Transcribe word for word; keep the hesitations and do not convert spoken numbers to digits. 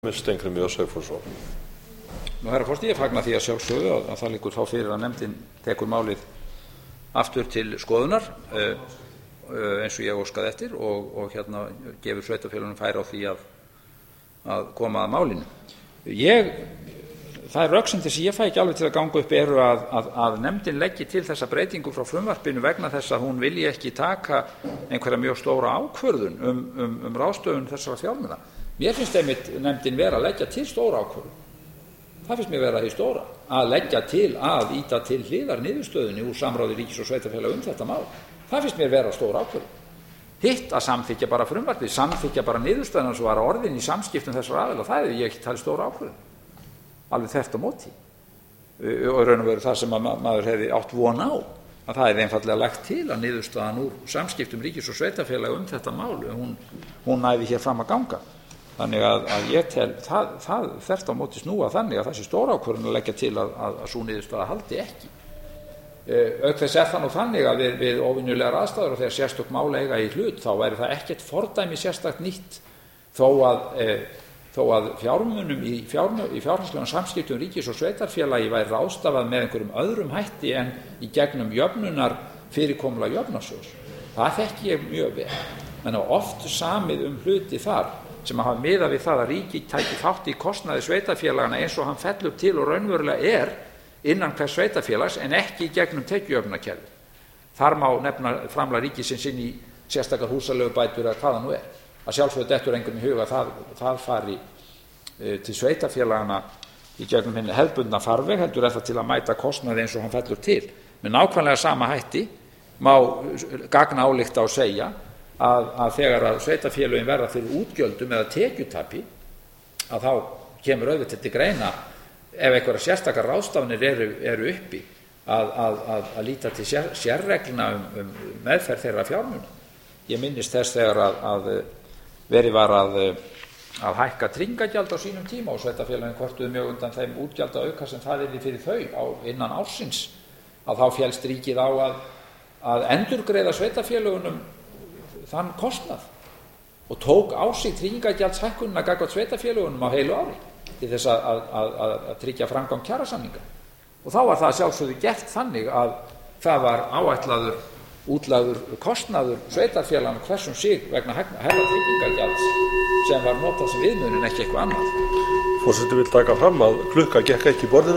Steingrímur J Sigfússon. Nú, herra forseti, ég fagna því að sjálfsögðu að, að það liggur þá fyrir að nefndin tekur málið aftur til skoðunar uh, uh, eins og ég óskaði eftir og, og hérna gefur sveitarfélögunum færi á því að, að koma að málinu. Ég, það er röksemdir sem ég fæ ekki alveg til að ganga upp eru að, að, að nefndin leggi til þessa breytingu frá frumvarpinu vegna þess að hún vilji ekki taka einhverja mjög stóra ákvörðun um, um, um ráðstöfun þessara fjármuna. Mér finnst einmitt nefndin vera að leggja til stóra ákvörðun. Það finnst mér vera því stóra að leggja til að ýta til hliðar niðurstöðunni úr samráði ríkis og sveitarfélaga um þetta mál. Það finnst mér vera stóra ákvörðun. Hitt að samþykkja bara frumvarpið, samþykkja bara niðurstöðuna sem var orðin í samskiptum þessar aðila, það hefði ég ekki talið stóra ákvörðun. Alveg þvert á móti. Og raun og veru það sem ma maður hefði átt von á, að það er einfaldlega lagt til að niðurstaðan úr samskiptum ríkis og sveitarfélaga um þetta mál, hún, hún næði hér fram að ganga. Þannig að, að ég tel það, það þvert á móti snúa þannig að þessi stóra ákvörðun að leggja til að, að, að sú niðurstaða haldi ekki. Auk þess er það nú þannig að við, við óvenjulegar aðstæður og þegar sérstök mál eiga í hlut þá væri það ekkert fordæmi sérstakt nýtt þó að, e, þó að fjármunum í, fjármu, í fjárhagslegum samskiptum ríkis og sveitarfélagi væri ráðstafað með einhverjum öðrum hætti en í gegnum jöfnunar fyrirkomulag jöfnunarsjóðs. Það þekki ég mjög vel. En á oft samið um hluti þar sem að hafa miðað við það að ríkið tæki þátt í kostnaði sveitarfélagana eins og hann fellur til og raunverulega er innan hvers sveitarfélags en ekki í gegnum tekjuöflunarkerfi. Þar má nefna framlag ríkisins inn í sérstakar húsaleigubætur eða hvaða nú er. Að sjálfsögðu dettur engum í huga að það, það fari e, til sveitarfélagana í gegnum hinni hefðbundna farveg, heldur er það til að mæta kostnaði eins og hann fellur til. Með nákvæmlega sama hætti má gagna álykta og segja að, að þegar að sveitarfélögin verða fyrir útgjöldum eða tekjutapi að þá kemur auðvitað til greina ef einhverjar sérstakar ráðstafanir eru, eru uppi að, að, að, að líta til sér, sérregluna um, um meðferð þeirra fjármuna. Ég minnist þess þegar að, að verið var að, að hækka tryggingagjald á sínum tíma og sveitarfélögin kvartuðu mjög undan þeim útgjaldaauka sem það yrði fyrir þau á innan ársins að þá féllst ríkið á að, að endurgreiða sveitarfélögunum þann kostnað og tók á sig tryggingagjaldsækkunina gagnvart sveitarfélögunum á heilu ári til þess að, að, að, að tryggja framgang kjarasamninga. Og þá var það sjálfsögðu gert þannig að það var áætlaður, útlagður kostnaður sveitarfélagana hversum sig vegna herra tryggingagjalds sem var notað sem viðmiðun en ekki eitthvað annað. Forseti vill taka fram að klukka gekk ekki í borðinu.